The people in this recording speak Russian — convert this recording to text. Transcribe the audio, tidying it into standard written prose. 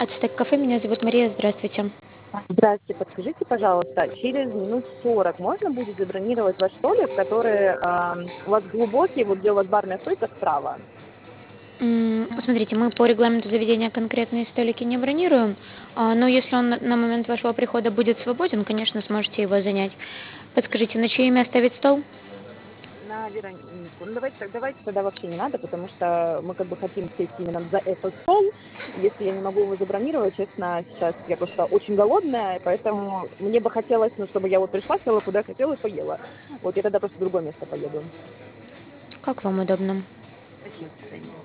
Ацтек кафе, меня зовут Мария, здравствуйте. Здравствуйте, подскажите, пожалуйста, через минут 40 можно будет забронировать ваш столик, который у вас глубокий, вот где у вас барная стойка справа? Смотрите, мы по регламенту заведения конкретные столики не бронируем, но если он на момент вашего прихода будет свободен, конечно, сможете его занять. Подскажите, на чье имя оставить стол? На Веронику. Ну давайте тогда вообще не надо, потому что мы как бы хотим сесть именно за этот стол. Если я не могу его забронировать, честно, сейчас я просто очень голодная, поэтому мне бы хотелось, ну, чтобы я вот пришла, села куда хотела и поела. Вот я тогда просто в другое место поеду. Как вам удобно? Спасибо.